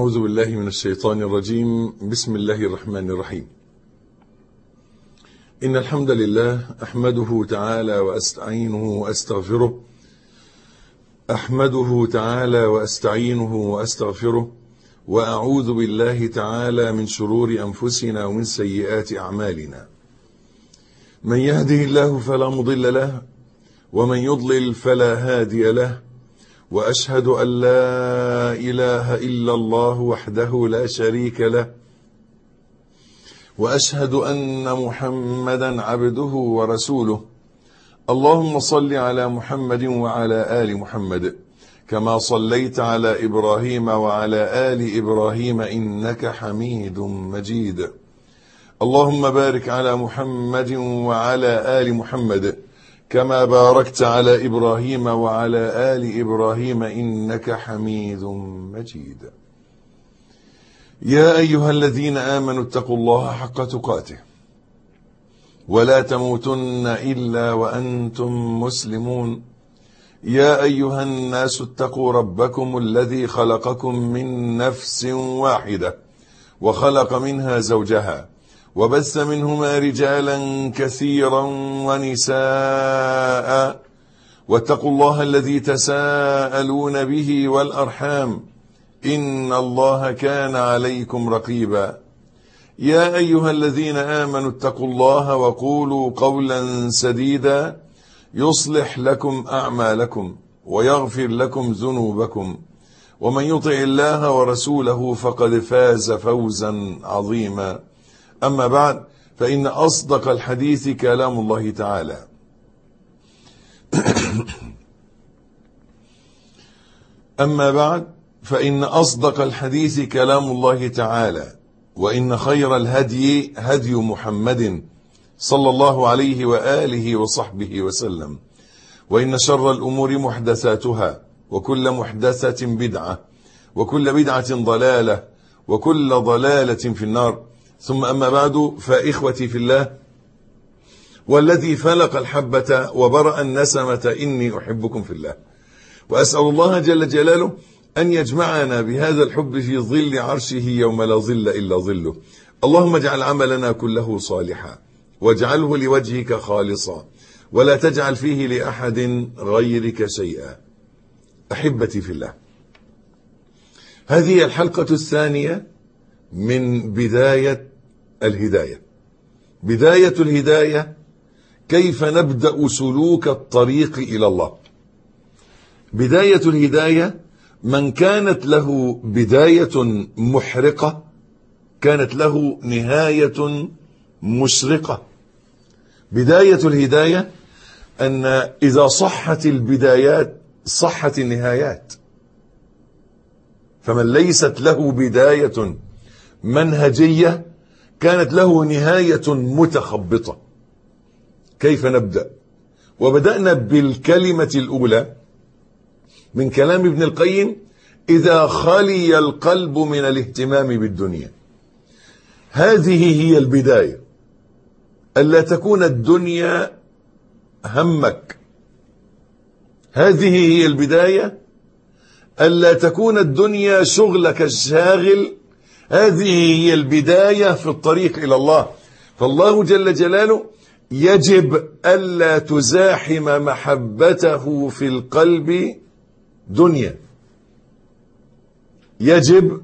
أعوذ بالله من الشيطان الرجيم. بسم الله الرحمن الرحيم. إن الحمد لله أحمده تعالى وأستعينه وأستغفره وأعوذ بالله تعالى من شرور أنفسنا ومن سيئات أعمالنا. من يهده الله فلا مضل له ومن يضلل فلا هادي له، وأشهد أن لا إله إلا الله وحده لا شريك له، وأشهد أن محمدا عبده ورسوله. اللهم صل على محمد وعلى آل محمد كما صليت على إبراهيم وعلى آل إبراهيم إنك حميد مجيد. اللهم بارك على محمد وعلى آل محمد كما باركت على إبراهيم وعلى آل إبراهيم إنك حميد مجيد. يا أيها الذين آمنوا اتقوا الله حق تقاته ولا تموتن إلا وأنتم مسلمون. يا أيها الناس اتقوا ربكم الذي خلقكم من نفس واحدة وخلق منها زوجها وبث منهما رجالا كثيرا ونساء، واتقوا الله الذي تساءلون به والأرحام إن الله كان عليكم رقيبا. يا أيها الذين آمنوا اتقوا الله وقولوا قولا سديدا يصلح لكم أعمالكم ويغفر لكم ذنوبكم، ومن يطع الله ورسوله فقد فاز فوزا عظيما. أما بعد، فإن أصدق الحديث كلام الله تعالى وإن خير الهدي هدي محمد صلى الله عليه وآله وصحبه وسلم، وإن شر الأمور محدثاتها، وكل محدثة بدعة، وكل بدعة ضلالة، وكل ضلالة في النار. ثم أما بعد، فإخوتي في الله، والذي فلق الحبة وبرأ النسمة إني أحبكم في الله، وأسأل الله جل جلاله أن يجمعنا بهذا الحب في ظل عرشه يوم لا ظل إلا ظله. اللهم اجعل عملنا كله صالحا واجعله لوجهك خالصا ولا تجعل فيه لأحد غيرك شيئا. أحبتي في الله، هذه الحلقة الثانية من بداية الهداية. بداية الهداية كيف نبدأ سلوك الطريق إلى الله. بداية الهداية من كانت له بداية محرقة كانت له نهاية مشرقة. بداية الهداية أن إذا صحت البدايات صحت النهايات، فمن ليست له بداية منهجية كانت له نهاية متخبطة. كيف نبدأ؟ وبدأنا بالكلمة الأولى من كلام ابن القيم: إذا خلي القلب من الاهتمام بالدنيا. هذه هي البداية، ألا تكون الدنيا همك. هذه هي البداية، ألا تكون الدنيا شغلك الشاغل. هذه هي البداية في الطريق إلى الله. فالله جل جلاله يجب ألا تزاحم محبته في القلب دنيا. يجب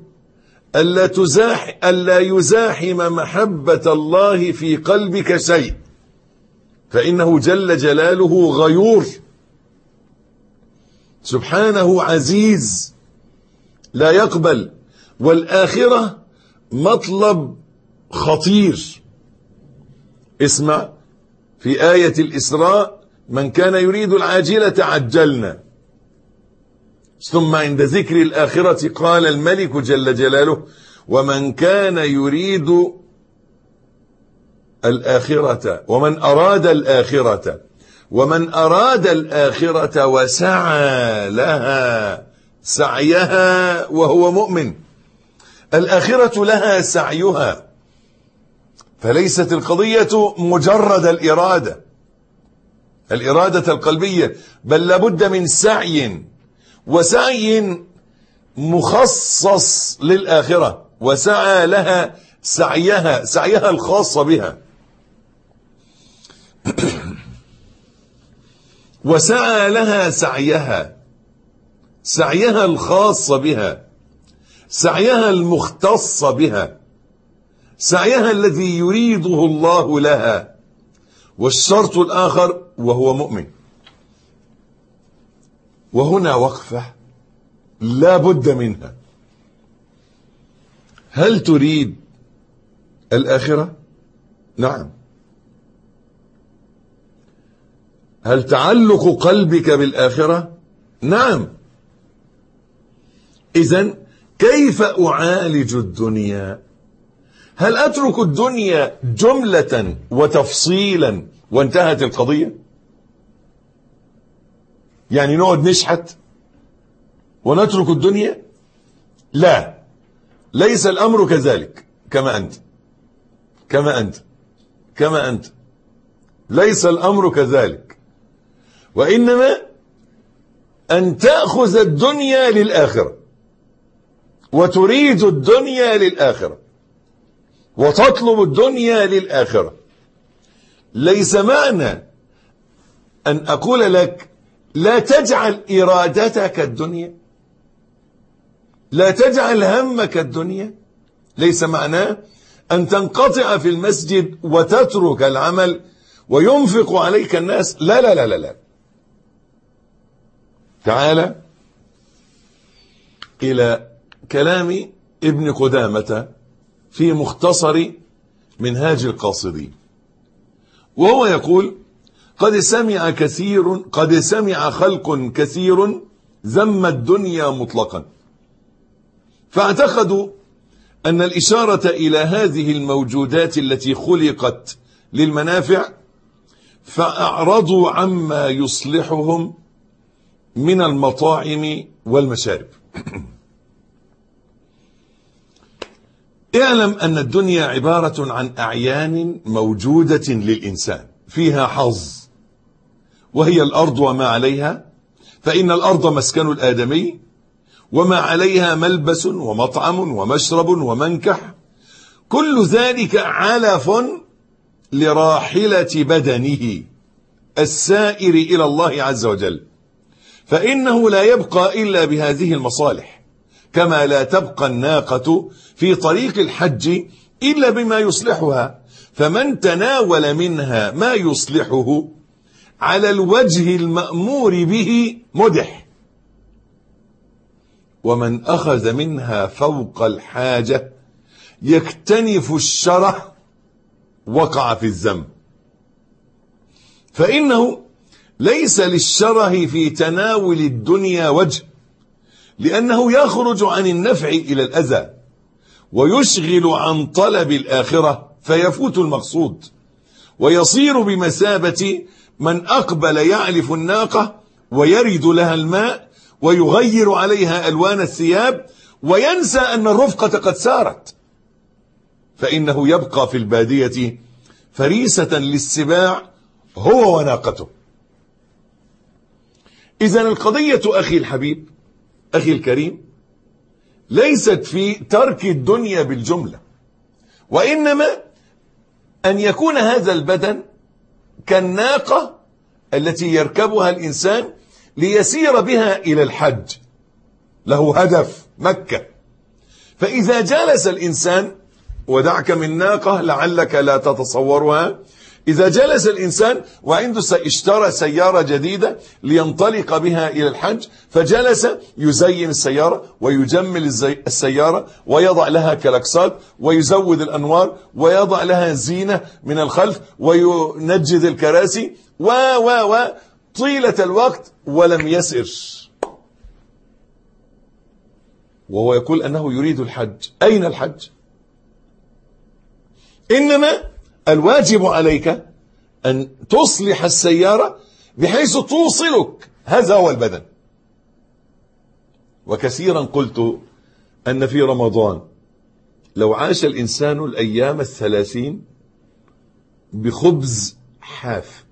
ألا يزاحم محبة الله في قلبك شيء، فإنه جل جلاله غيور سبحانه عزيز لا يقبل. والآخرة مطلب خطير. اسمع في آية الإسراء: من كان يريد العاجلة عجلنا، ثم عند ذكر الآخرة قال الملك جل جلاله: ومن كان يريد الآخرة ومن أراد الآخرة وسعى لها سعيها وهو مؤمن. الآخرة لها سعيها، فليست القضية مجرد الإرادة القلبية، بل لابد من سعي، وسعي مخصص للآخرة وسعى لها سعيها الخاص بها، وسعى لها سعيها الخاص بها، سعيها المختص بها، سعيها الذي يريده الله لها. والشرط الآخر وهو مؤمن. وهنا وقفة لا بد منها. هل تريد الآخرة؟ نعم. هل تعلق قلبك بالآخرة؟ نعم. إذن كيف أعالج الدنيا؟ هل أترك الدنيا جملة وتفصيلا وانتهت القضية؟ يعني نقعد نشحت ونترك الدنيا؟ لا، ليس الأمر كذلك. كما أنت ليس الأمر كذلك، وإنما أن تأخذ الدنيا للآخرة، وتريد الدنيا للآخرة، وتطلب الدنيا للآخرة. ليس معنى أن أقول لك لا تجعل إرادتك الدنيا، لا تجعل همك الدنيا، ليس معناه أن تنقطع في المسجد وتترك العمل وينفق عليك الناس. لا لا لا لا لا. تعال إلى كلام ابن قدامة في مختصر منهاج القاصدين، وهو يقول: قد سمع خلق كثير ذم الدنيا مطلقا، فاعتقدوا أن الإشارة إلى هذه الموجودات التي خلقت للمنافع، فأعرضوا عما يصلحهم من المطاعم والمشارب. اعلم أن الدنيا عبارة عن أعيان موجودة للإنسان فيها حظ، وهي الأرض وما عليها، فإن الأرض مسكن الآدمي، وما عليها ملبس ومطعم ومشرب ومنكح، كل ذلك علف لراحلة بدنه السائر إلى الله عز وجل، فإنه لا يبقى إلا بهذه المصالح، كما لا تبقى الناقة في طريق الحج إلا بما يصلحها، فمن تناول منها ما يصلحه على الوجه المأمور به مدح، ومن أخذ منها فوق الحاجة يكتنف الشره وقع في الذنب، فإنه ليس للشره في تناول الدنيا وجه، لأنه يخرج عن النفع إلى الأذى، ويشغل عن طلب الآخرة فيفوت المقصود، ويصير بمثابة من أقبل يعلف الناقة ويرد لها الماء ويغير عليها ألوان الثياب، وينسى أن الرفقة قد سارت، فإنه يبقى في البادية فريسة للسباع هو وناقته. إذن القضية أخي الحبيب، أخي الكريم، ليست في ترك الدنيا بالجملة، وإنما أن يكون هذا البدن كالناقة التي يركبها الإنسان ليسير بها إلى الحج، له هدف مكة. فإذا جلس الإنسان، ودعك من ناقة لعلك لا تتصورها، إذا جلس الإنسان وعنده اشترى سيارة جديدة لينطلق بها إلى الحج، فجلس يزين السيارة ويجمل السيارة ويضع لها كلاكسات ويزود الأنوار ويضع لها زينة من الخلف وينجد الكراسي طيلة الوقت، ولم يسر، وهو يقول أنه يريد الحج. أين الحج؟ إنما الواجب عليك أن تصلح السيارة بحيث توصلك، هذا هو البدن. وكثيرا قلت أن في رمضان لو عاش الإنسان الأيام 30 بخبز حاف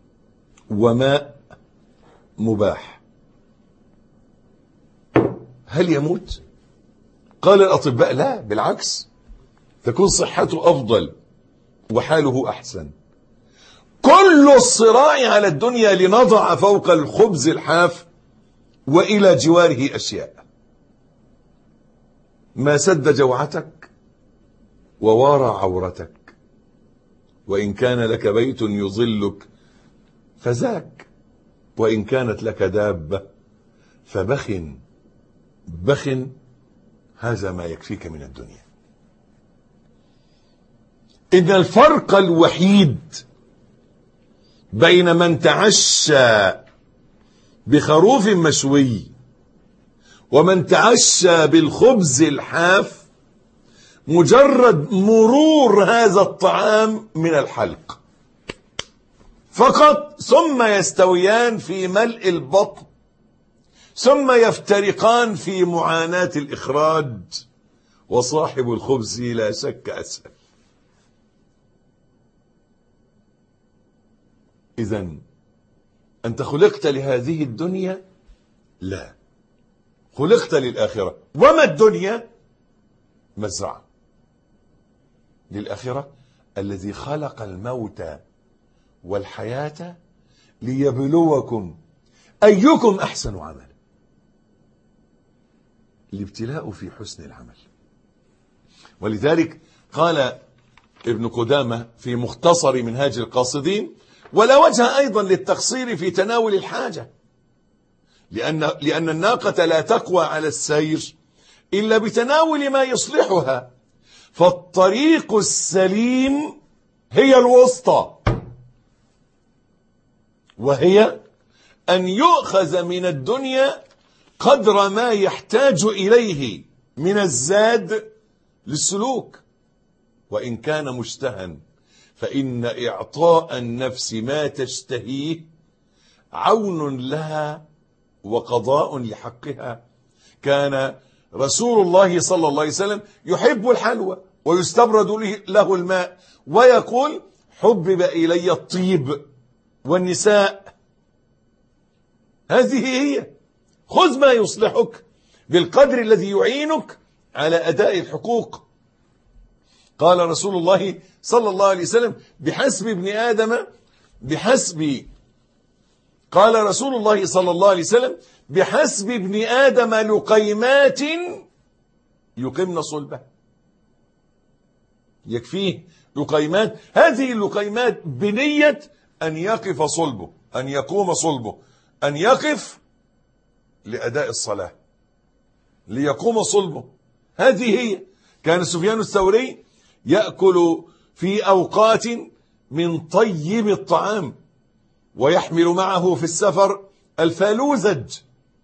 وماء مباح، هل يموت؟ قال الأطباء لا، بالعكس، تكون صحته أفضل وحاله أحسن. كل الصراع على الدنيا لنضع فوق الخبز الحاف وإلى جواره أشياء ما سد جوعتك ووارى عورتك، وإن كان لك بيت يظلك فذاك، وإن كانت لك دابة فبخ بخ، هذا ما يكفيك من الدنيا. إن الفرق الوحيد بين من تعشى بخروف مشوي ومن تعشى بالخبز الحاف مجرد مرور هذا الطعام من الحلق فقط، ثم يستويان في ملء البطن، ثم يفترقان في معاناة الإخراج، وصاحب الخبز لا شك أسهل. إذن أنت خلقت لهذه الدنيا؟ لا، خلقت للآخرة. وما الدنيا؟ مزرعة للآخرة. الذي خلق الموت والحياة ليبلوكم أيكم أحسن عملا. الابتلاء في حسن العمل. ولذلك قال ابن قدامة في مختصر منهاج القاصدين: ولا وجه أيضا للتقصير في تناول الحاجة، لأن الناقة لا تقوى على السير إلا بتناول ما يصلحها، فالطريق السليم هي الوسطى، وهي أن يؤخذ من الدنيا قدر ما يحتاج إليه من الزاد للسلوك، وإن كان مشتهى، فإن إعطاء النفس ما تشتهيه عون لها وقضاء لحقها. كان رسول الله صلى الله عليه وسلم يحب الحلوى ويستبرد له الماء، ويقول: حبب إلي الطيب والنساء. هذه هي. خذ ما يصلحك بالقدر الذي يعينك على أداء الحقوق. قال رسول الله صلى الله عليه وسلم: قال رسول الله صلى الله عليه وسلم: بحسب ابن آدم لقيمات يقمن صلبه. يكفيه لقيمات، هذه اللقيمات بنية أن يقف صلبه، أن يقوم صلبه، أن يقف لأداء الصلاة، ليقوم صلبه. هذه هي. كان سفيان الثوري يأكل في أوقات من طيب الطعام، ويحمل معه في السفر الفالوزج،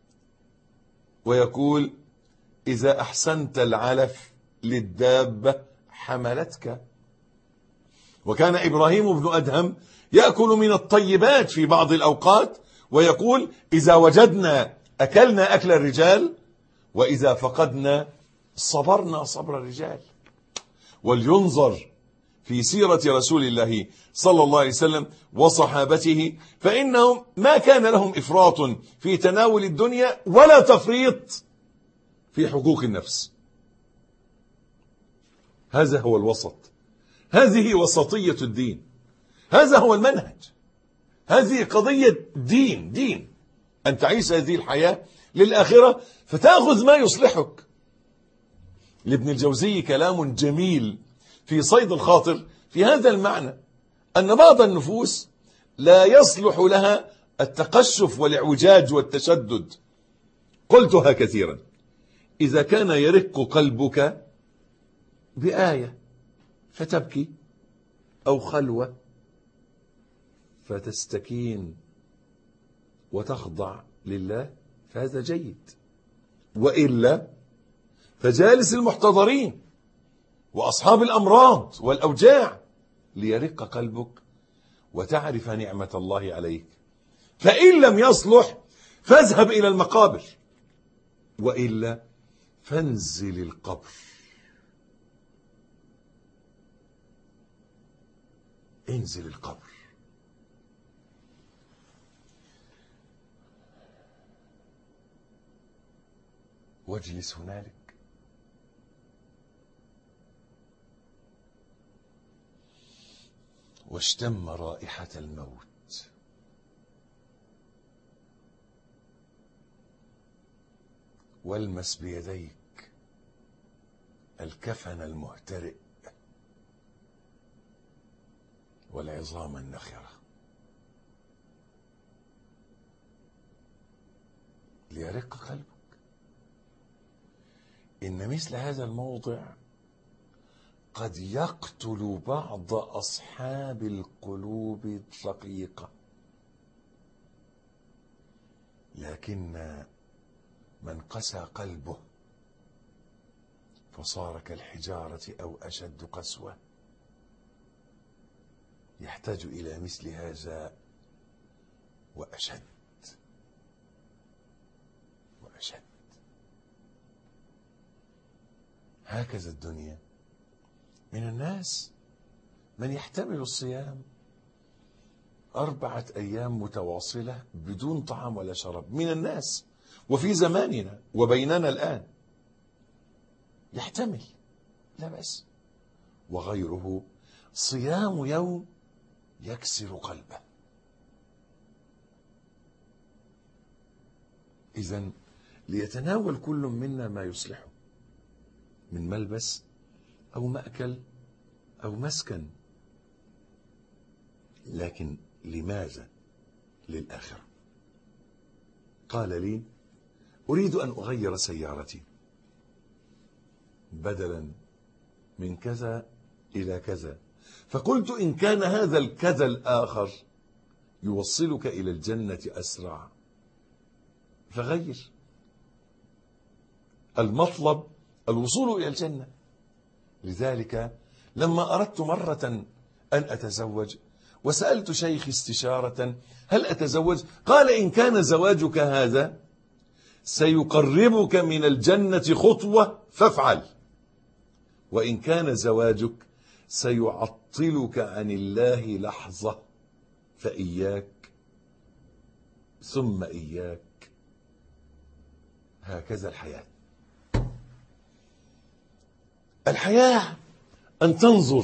ويقول: إذا أحسنت العلف للدابة حملتك. وكان إبراهيم بن أدهم يأكل من الطيبات في بعض الأوقات، ويقول: إذا وجدنا أكلنا أكل الرجال، وإذا فقدنا صبرنا صبر الرجال. ولينظر في سيرة رسول الله صلى الله عليه وسلم وصحابته، فإنهم ما كان لهم إفراط في تناول الدنيا ولا تفريط في حقوق النفس. هذا هو الوسط، هذه وسطية الدين، هذا هو المنهج، هذه قضية دين أن تعيش هذه الحياة للآخرة فتأخذ ما يصلحك. لابن الجوزي كلام جميل في صيد الخاطر في هذا المعنى، أن بعض النفوس لا يصلح لها التقشف والإعوجاج والتشدد. قلتها كثيرا: إذا كان يرق قلبك بآية فتبكي، أو خلوة فتستكين وتخضع لله، فهذا جيد. وإلا فجالس المحتضرين وأصحاب الأمراض والأوجاع ليرق قلبك وتعرف نعمة الله عليك. فإن لم يصلح فاذهب إلى المقابر، وإلا فانزل القبر. انزل القبر. واجلس هنالك. واشتم رائحة الموت. والمس بيديك الكفن المهترئ والعظام النخرة ليرق قلبك. إن مثل هذا الموضع قد يقتل بعض أصحاب القلوب الرقيقة، لكن من قسى قلبه فصار كالحجارة أو أشد قسوة يحتاج إلى مثل هذا وأشد وأشد. هكذا الدنيا. من الناس من يحتمل الصيام 4 أيام متواصلة بدون طعام ولا شراب، من الناس وفي زماننا وبيننا الآن يحتمل لا بأس. وغيره صيام يوم يكسر قلبه. إذن ليتناول كل منا ما يصلحه من ملبس أو مأكل أو مسكن، لكن لماذا؟ للآخرة. قال لي: أريد أن أغير سيارتي بدلا من كذا إلى كذا، فقلت: إن كان هذا الكذا الآخر يوصلك إلى الجنة أسرع فغير. المطلب الوصول إلى الجنة. لذلك لما أردت مرة أن أتزوج وسألت شيخ استشارة: هل أتزوج؟ قال: إن كان زواجك هذا سيقربك من الجنة خطوة فافعل، وإن كان زواجك سيعطلك عن الله لحظة فإياك ثم إياك. هكذا الحياة. الحياة أن تنظر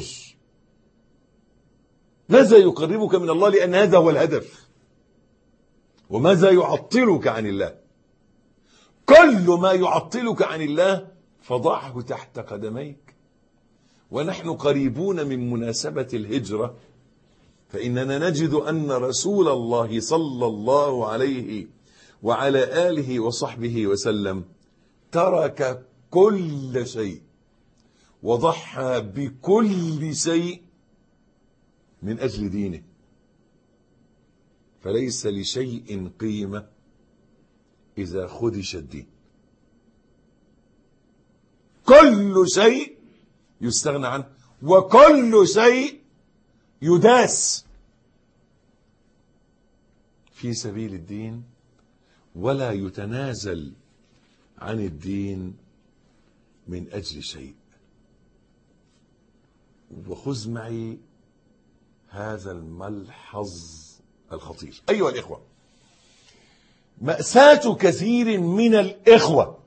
ماذا يقربك من الله، لأن هذا هو الهدف، وماذا يعطلك عن الله. كل ما يعطلك عن الله فضعه تحت قدميك. ونحن قريبون من مناسبة الهجرة، فإننا نجد أن رسول الله صلى الله عليه وعلى آله وصحبه وسلم ترك كل شيء وضحى بكل شيء من أجل دينه، فليس لشيء قيمة إذا خدش الدين. كل شيء يستغنى عنه وكل شيء يداس في سبيل الدين، ولا يتنازل عن الدين من أجل شيء. وخذ معي هذا الملحظ الخطير أيها الإخوة. مأساة كثير من الإخوة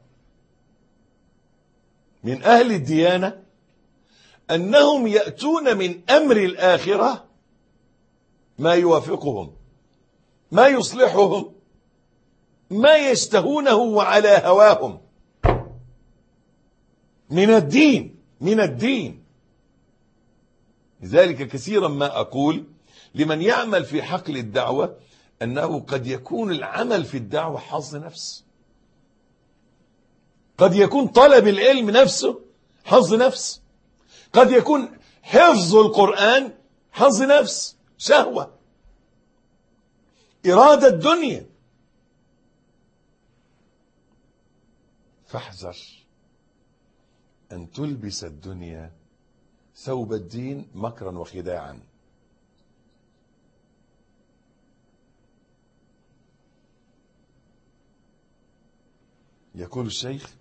من أهل الديانة أنهم يأتون من أمر الآخرة ما يوافقهم، ما يصلحهم، ما يشتهونه وعلى هواهم من الدين. لذلك كثيرا ما أقول لمن يعمل في حقل الدعوة أنه قد يكون العمل في الدعوة حظ نفس، قد يكون طلب العلم نفسه حظ نفس، قد يكون حفظ القرآن حظ نفس، شهوة، إرادة الدنيا. فاحذر أن تلبس الدنيا ثوب الدين مكرا وخداعا. يقول الشيخ: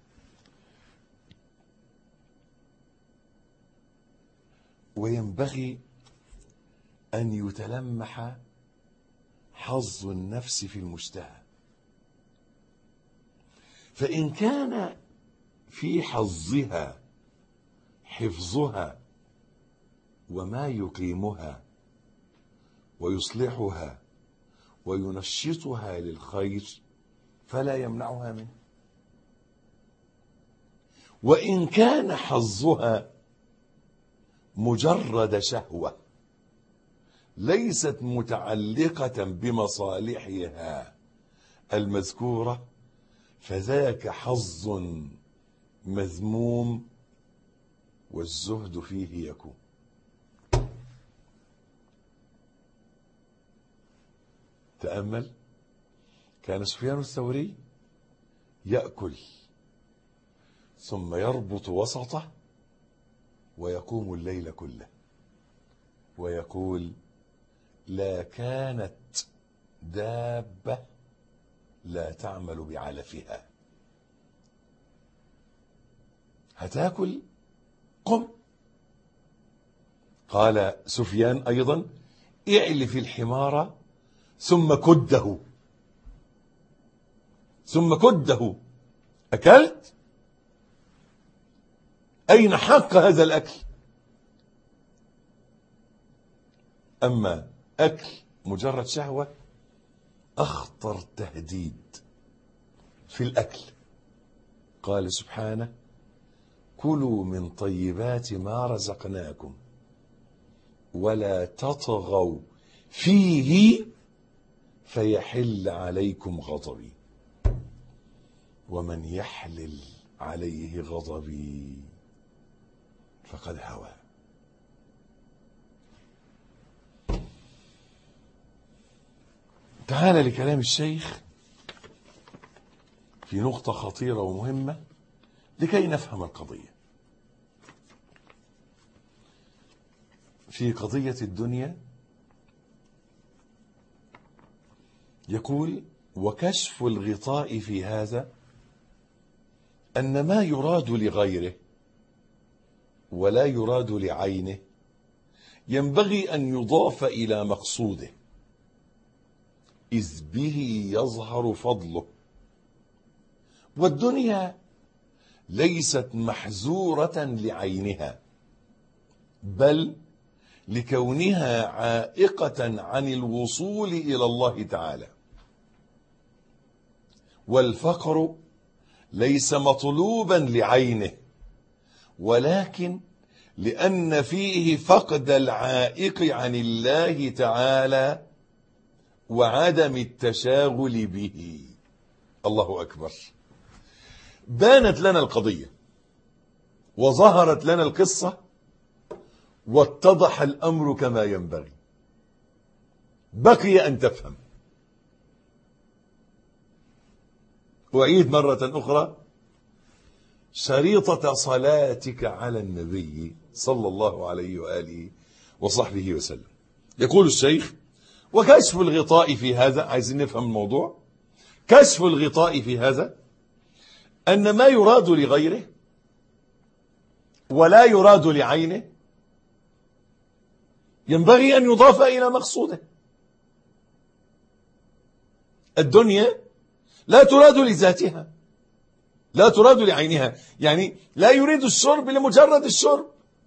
وينبغي أن يتلمح حظ النفس في المشتهى، فإن كان في حظها حفظها وما يقيمها ويصلحها وينشطها للخير فلا يمنعها منه، وإن كان حظها مجرد شهوة ليست متعلقة بمصالحها المذكورة فذاك حظ مذموم والزهد فيه يكون. تأمل، كان سفيان الثوري يأكل ثم يربط وسطه ويقوم الليل كله ويقول: لا كانت دابة لا تعمل بعلفها. هتاكل قم. قال سفيان أيضا: اعلف الحمار ثم كده، ثم كده. أكلت؟ أين حق هذا الأكل؟ أما أكل مجرد شهوة أخطر تهديد في الأكل. قال سبحانه: كلوا من طيبات ما رزقناكم ولا تطغوا فيه فيحل عليكم غضبي ومن يحلل عليه غضبي فقد هوى. تعال لكلام الشيخ في نقطة خطيرة ومهمة لكي نفهم القضية. في قضية الدنيا يقول: وكشف الغطاء في هذا أن ما يراد لغيره ولا يراد لعينه ينبغي أن يضاف إلى مقصوده، إذ به يظهر فضله. والدنيا ليست محزورة لعينها بل لكونها عائقة عن الوصول إلى الله تعالى. والفقر ليس مطلوبا لعينه ولكن لأن فيه فقد العائق عن الله تعالى وعدم التشاغل به. الله أكبر. بانت لنا القضية وظهرت لنا القصة واتضح الأمر كما ينبغي. بقي أن تفهم. أعيد مرة أخرى شريطة صلاتك على النبي صلى الله عليه وآله وصحبه وسلم. يقول الشيخ: وكشف الغطاء في هذا، عايزين نفهم الموضوع. كشف الغطاء في هذا أن ما يراد لغيره ولا يراد لعينه ينبغي أن يضاف إلى مقصوده. الدنيا لا تراد لذاتها، لا تراد لعينها، يعني لا يريد الشرب لمجرد الشرب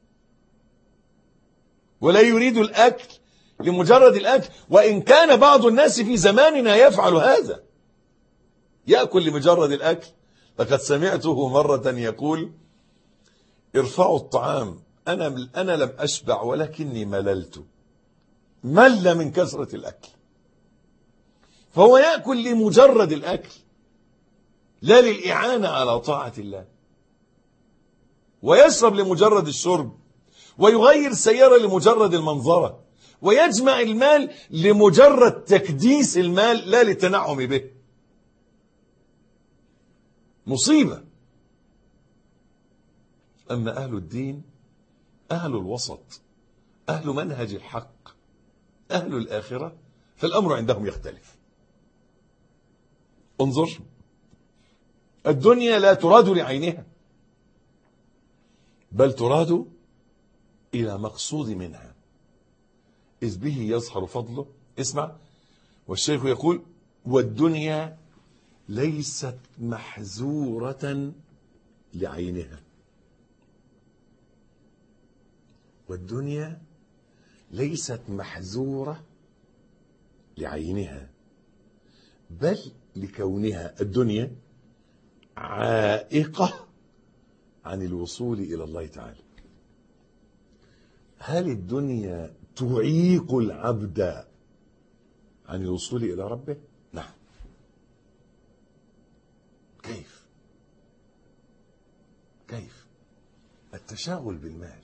ولا يريد الأكل لمجرد الأكل، وإن كان بعض الناس في زماننا يفعل هذا، يأكل لمجرد الأكل. لقد سمعته مرة يقول: ارفعوا الطعام، أنا لم أشبع ولكني مللت. مل من كثرة الأكل، فهو يأكل لمجرد الأكل لا للإعانة على طاعة الله، ويشرب لمجرد الشرب، ويغير سيارة لمجرد المنظرة، ويجمع المال لمجرد تكديس المال لا للتنعم به. مصيبة. أما أهل الدين، أهل الوسط، أهل منهج الحق، أهل الآخرة، فالأمر عندهم يختلف. انظر، الدنيا لا تراد لعينها بل تراد إلى مقصود منها، إذ به يظهر فضله. اسمع، والشيخ يقول: والدنيا ليست محزورة لعينها، والدنيا ليست محذورة لعينها، بل لكونها الدنيا عائقة عن الوصول إلى الله تعالى. هل الدنيا تعيق العبد عن الوصول إلى ربه؟ نعم. كيف؟ التشاغل بالمال،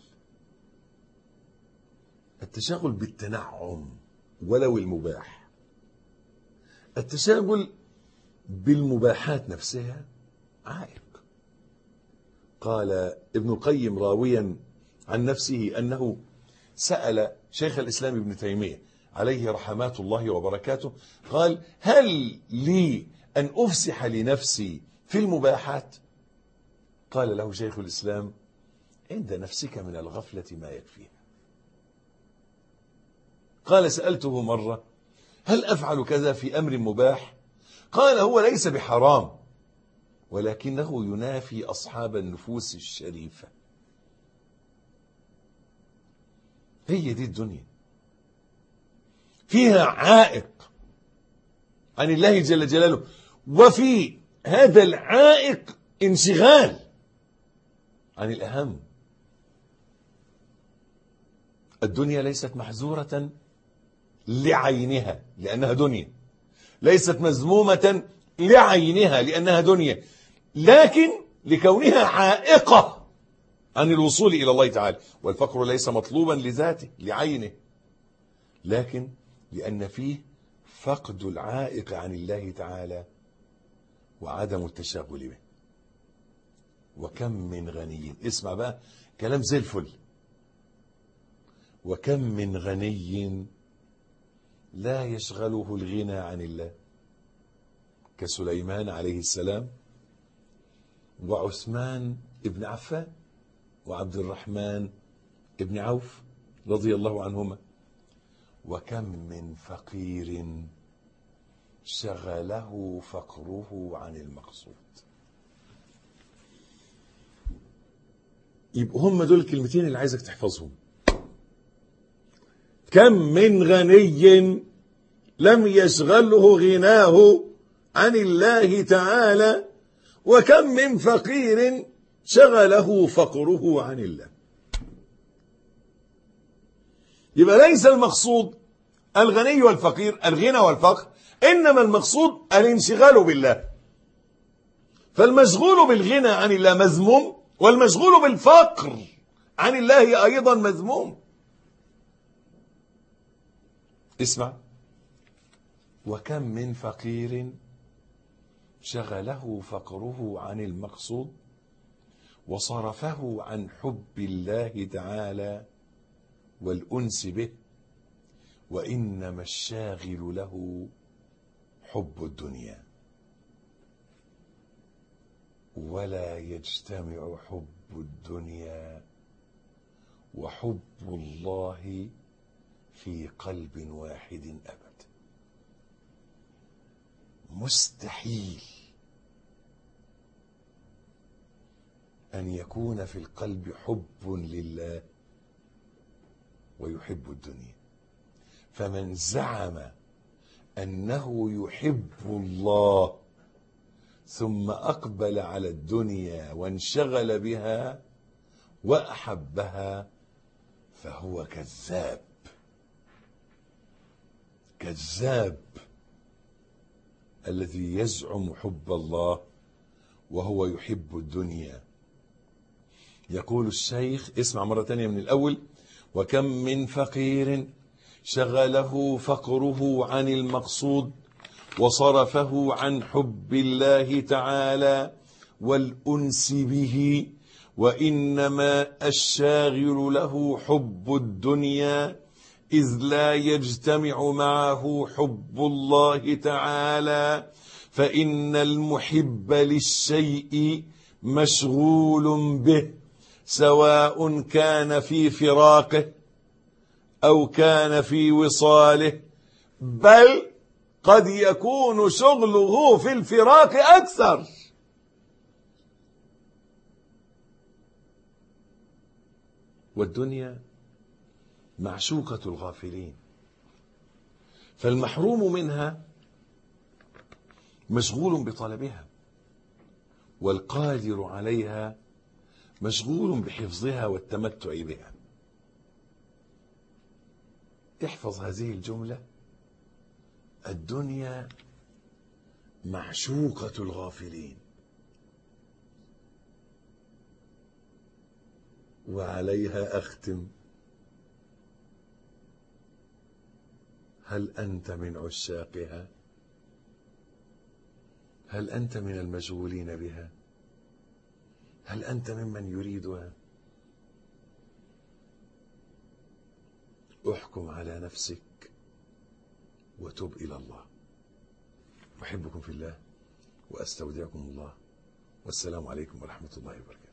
التشاغل بالتنعم ولو المباح، التشاغل بالمباحات نفسها عائق. قال ابن القيم راويا عن نفسه أنه سأل شيخ الإسلام ابن تيمية عليه رحمات الله وبركاته، قال: هل لي أن أفسح لنفسي في المباحات؟ قال له شيخ الإسلام: عند نفسك من الغفلة ما يكفيها. قال: سألته مرة: هل أفعل كذا في أمر مباح؟ قال: هو ليس بحرام، ولكنه ينافي أصحاب النفوس الشريفة. هي دي الدنيا، فيها عائق عن الله جل جلاله، وفي هذا العائق انشغال عن الأهم. الدنيا ليست محذورة لعينها لأنها دنيا، ليست مذمومة لعينها لأنها دنيا، لكن لكونها عائقة عن الوصول إلى الله تعالى. والفقر ليس مطلوبا لذاته لعينه، لكن لأن فيه فقد العائق عن الله تعالى وعدم التشاغل به. وكم من غني، اسمع بقى كلام زي الفل، وكم من غني لا يشغله الغنى عن الله، كسليمان عليه السلام وعثمان ابن عفان وعبد الرحمن ابن عوف رضي الله عنهما. وكم من فقير شغله فقره عن المقصود. يبقى هم دول الكلمتين اللي عايزك تحفظهم. كم من غني لم يشغله غناه عن الله تعالى، وكم من فقير شغله فقره عن الله. يبقى ليس المقصود الغني والفقير، الغنى والفقر، إنما المقصود الانشغال بالله. فالمشغول بالغنى عن الله مذموم، والمشغول بالفقر عن الله أيضا مذموم. اسمع: وكم من فقير شغله فقره عن المقصود وصرفه عن حب الله تعالى والأنس به، وإنما الشاغل له حب الدنيا، ولا يجتمع حب الدنيا وحب الله في قلب واحد أبدا. مستحيل أن يكون في القلب حب لله ويحب الدنيا. فمن زعم أنه يحب الله ثم أقبل على الدنيا وانشغل بها وأحبها فهو كذاب. كذاب الذي يزعم حب الله وهو يحب الدنيا. يقول الشيخ، اسمع مرة تانية من الأول: وكم من فقير شغله فقره عن المقصود وصرفه عن حب الله تعالى والأنس به، وإنما الشاغل له حب الدنيا، إذ لا يجتمع معه حب الله تعالى، فإن المحب للشيء مشغول به، سواء كان في فراقه أو كان في وصاله، بل قد يكون شغله في الفراق أكثر. والدنيا معشوقة الغافلين، فالمحروم منها مشغول بطلبها، والقادر عليها مشغول بحفظها والتمتع بها. احفظ هذه الجملة: الدنيا معشوقة الغافلين، وعليها أختم: هل أنت من عشاقها؟ هل أنت من المشغولين بها؟ هل أنت ممن يريدها؟ احكم على نفسك وتب إلى الله. أحبكم في الله وأستودعكم الله، والسلام عليكم ورحمة الله وبركاته.